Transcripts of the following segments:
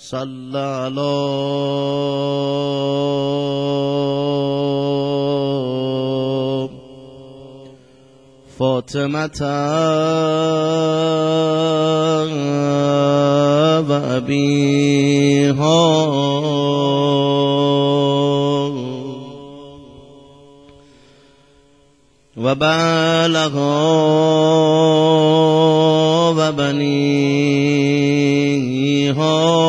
صل على فاطمة و أبيها و بعلها و بنيها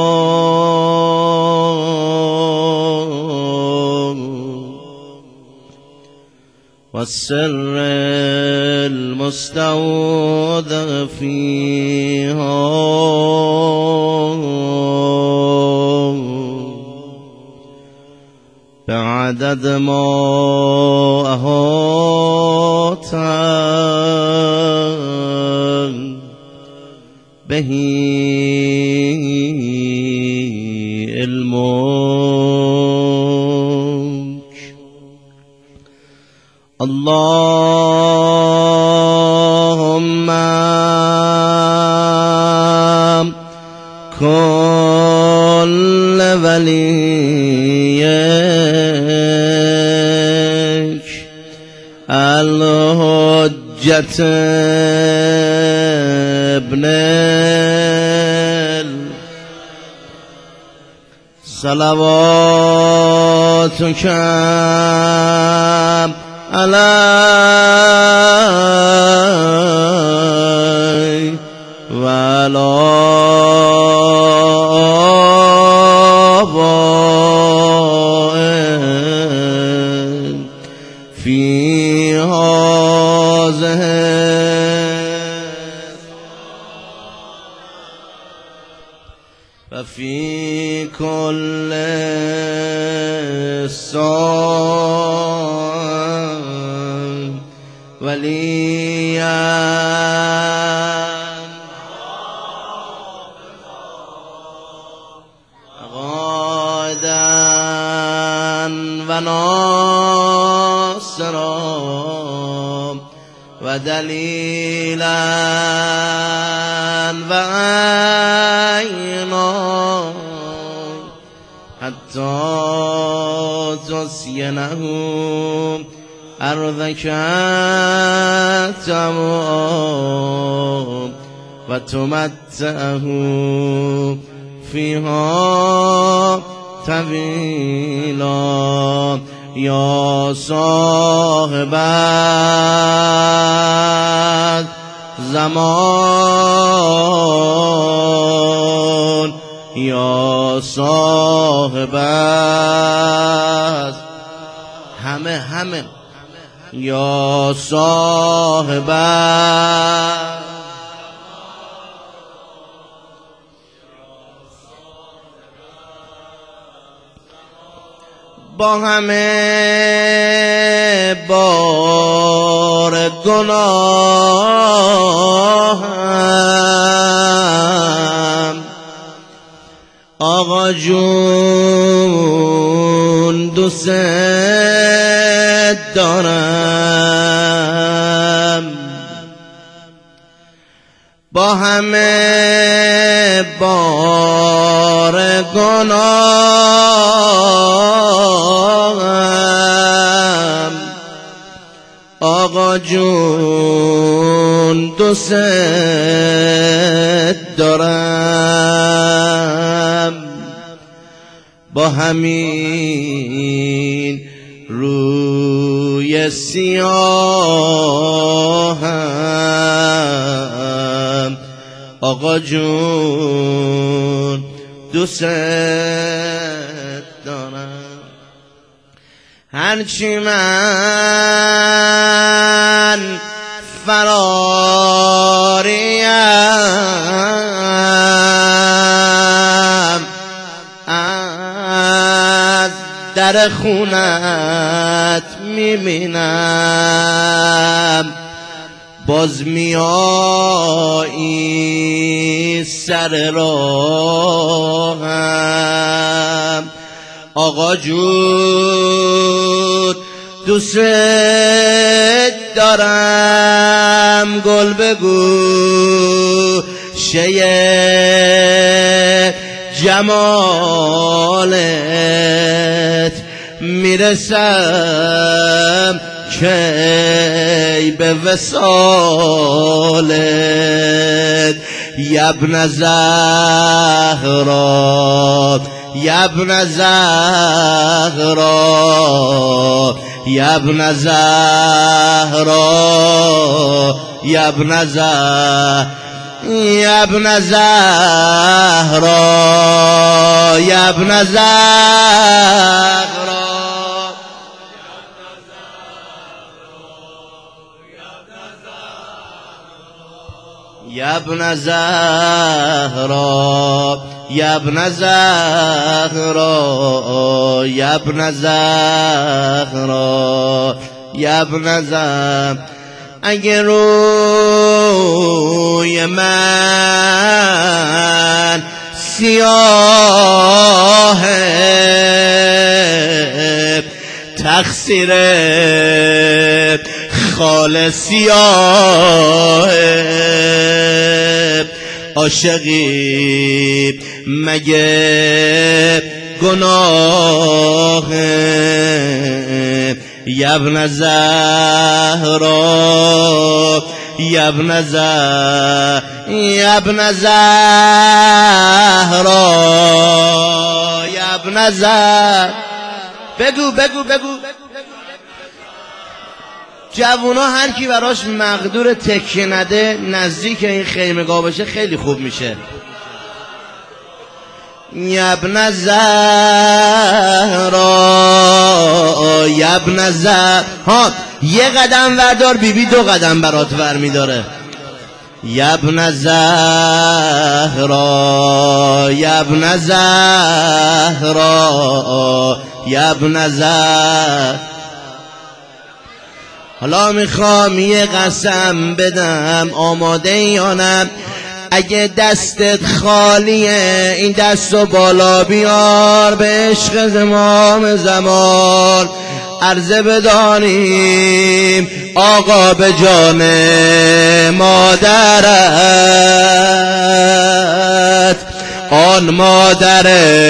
والسر المستودع فيها بعدد ما أحاط به علمك. اللهم كل وليك الحجة ابن صلواتك عليه وعلى آبائه في هذه وفي كل ساعة وليا غادا وناصرا ودليلا وعينا حتى تسكنه أرضك تمام وتمتعه فيها طويلا يا صاحب زمان یا صاحب همه یا صاحب با همه بار گناهم آقا جون دوست دارم با همه بار گناهم آقا جون دوست دارم با همین روی سیاهم آقا جون دوست دارم هرچی من فراریم از در خونت میبینم باز میایی سر راهم آقا جون دوست دارم گل بگو شیه جمالت میرسم کی به وصالت یبن زهرا یبن زهرا یبن زهرا یبن زهرا یبن زهرا یبن زهرا یبن زهرا یبن زهرا یبن زهرا یبن زهرا اگه روی من سیاه تقصیر خال سیاه عاشقی مگه گناه یبن زهرا یبن زهرا یبن زهرا یبن زهرا بگو بگو بگو جوونا هر کی براش مقدور تکیه نده نزدیک این خیمگاه باشه خیلی خوب میشه. یبن زهرا یبن زهرا ها یه قدم وردار بیبی دو قدم برات ور میداره. یبن زهرا یبن زهرا یبن زهرا حالا میخوام یه قسم بدم آماده یا نه؟ اگه دستت خالیه این دستو بالا بیار به عشق زمام زمان عرضه بدانیم آقا به جان مادرت آن مادر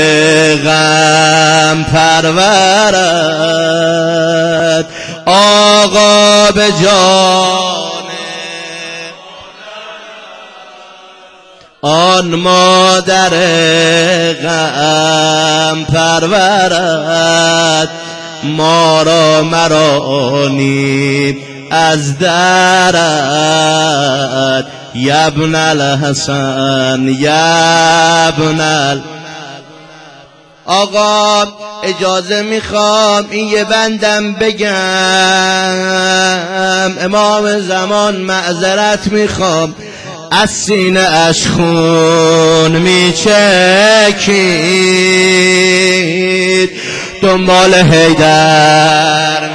غم پرورت آقا به جان آن مادر غم پرورت ما را مرانی از درت یبن الحسن یبن آقا اجازه میخوام این یه بندم بگم امام زمان معذرت میخوام از سینه اش خون میچکید دنبال حیدر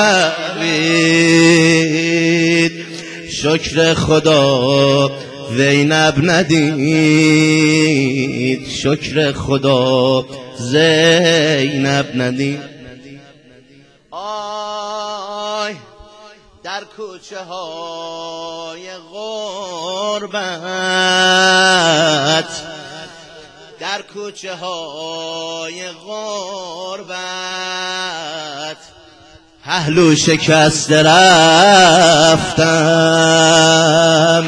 میدوید شکر خدا زینب ندید شکر خدا زینب ندید. آی در کوچه های غربت در کوچه های غربت پهلو شکسته رفتم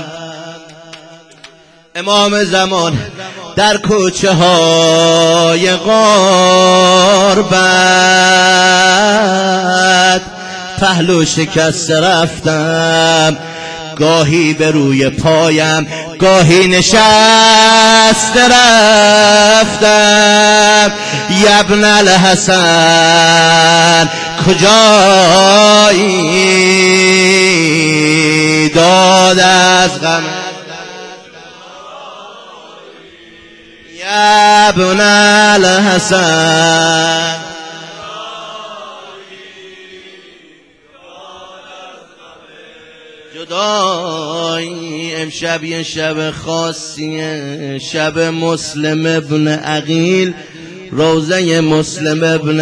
امام زمان در کوچه های غربت پهلو شکسته رفتم گاهی به روی پایم گاهی نشسته رفتم یبن الحسن کجایی داد از غم یبن الحسن جدایی امشب یه شب خاصیه شب مسلم ابن عقیل روزه مسلم ابن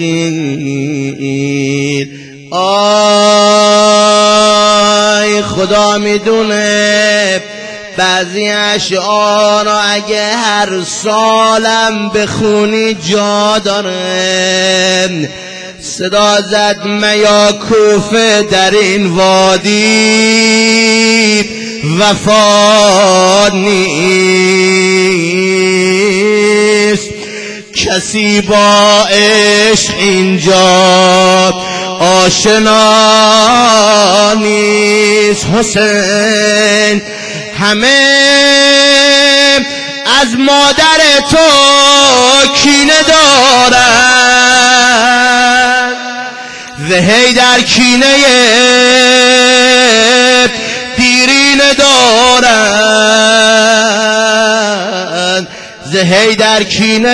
عقیل آی خدا میدونه بعضی اشعار اگه هر سالم بخونی جا داره. صدا زد میا کوفه در این وادی وفا نیست، کسی با عشق اینجا آشنا نیست. حسین همه از مادر تو کینه دارن، وهی در کینه دیرینه دارن، زهی در کینه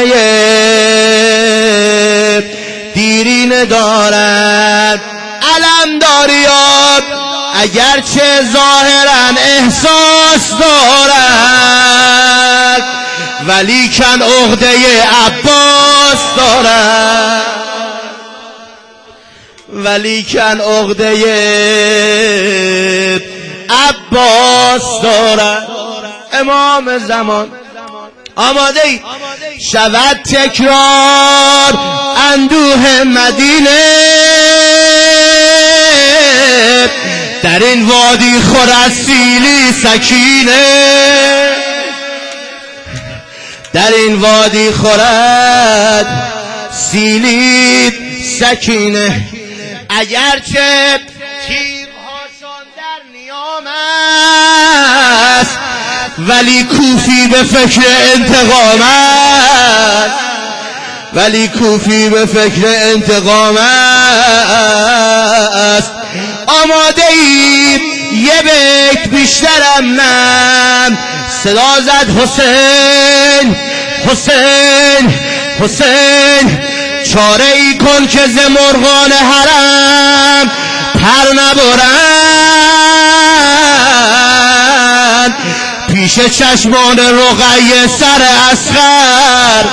دیرینه دارن. علم داریاب اگرچه ظاهرا احساس دارد، ولیکن عقده عباس دارد، ولیکن عقده عباس دارد. امام زمان آماده ای شود تکرار اندوه مدینه، در این وادی خورد سیلی سکینه، در این وادی خورد سیلی سکینه. اگرچه تیغهاشان در نیام است، ولی کوفی به فکر انتقام است، ولی کوفی به فکر انتقام است. آماده ای یه بیت بیشترم نم، صدا زد حسین حسین حسین، چاره ای کن که ز مرغان حرم پر نبرند، پیش چشمان رقیه سر اصغر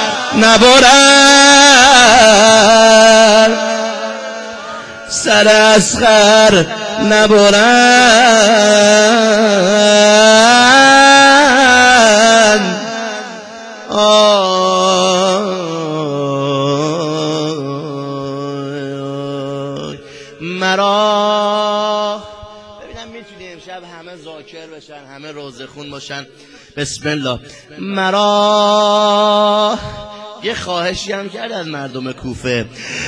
نبرند، سر اصغر نبرند. مرا ببینم میتونی امشب همه ذاکر بشن، همه روزه خون باشن. بسم الله. مرا یه خواهشی هم کرد از مردم کوفه،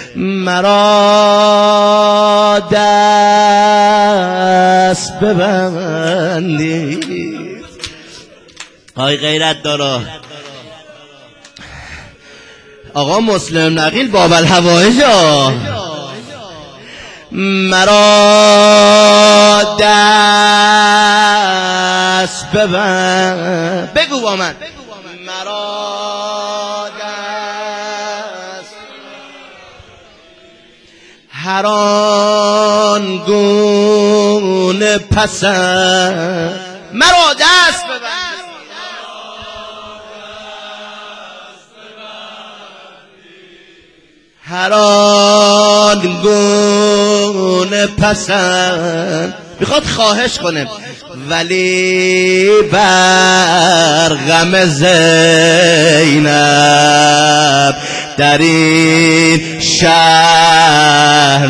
مرا دست ببندید. های غیرت دارا آقا مسلم نقیل باب الحوائج، مرا دست ببند. بگو با من، مرا دست هر آن گونه پسند، مرا دست ببند. هر آن گونه پسند، میخواد خواهش کنه، ولی بر غم زینب در این شهر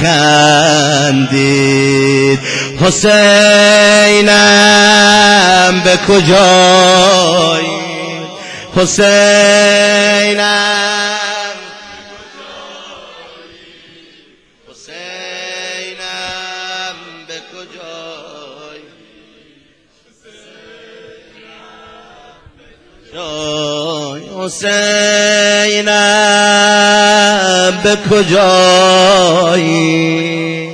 نخندید. حسینم به کجایی، حسینم به کجای، حسینم به کجای.